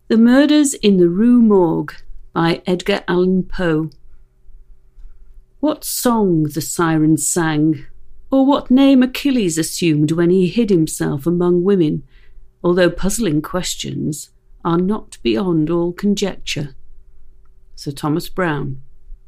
The Murders in the Rue Morgue by Edgar Allan Poe. What song the sirens sang, or what name Achilles assumed when he hid himself among women, although puzzling questions, are not beyond all conjecture. Sir Thomas Browne.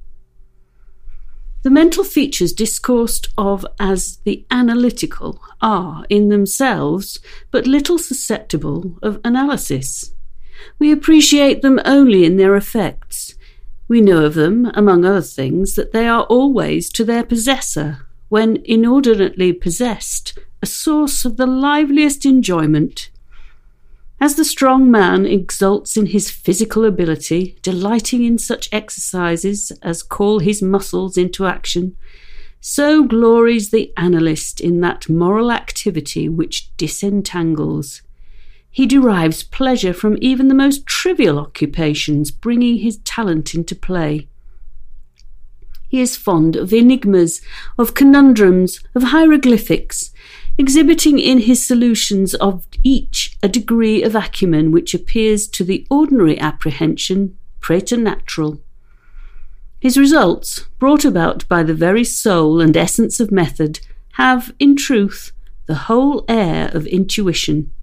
The mental features discoursed of as the analytical are, in themselves, but little susceptible of analysis. We appreciate them only in their effects. We know of them, among other things, that they are always to their possessor, when inordinately possessed, a source of the liveliest enjoyment. As the strong man exults in his physical ability, delighting in such exercises as call his muscles into action, so glories the analyst in that moral activity which disentangles. He derives pleasure from even the most trivial occupations, bringing his talent into play. He is fond of enigmas, of conundrums, of hieroglyphics, exhibiting in his solutions of each a degree of acumen which appears to the ordinary apprehension preternatural. His results, brought about by the very soul and essence of method, have, in truth, the whole air of intuition.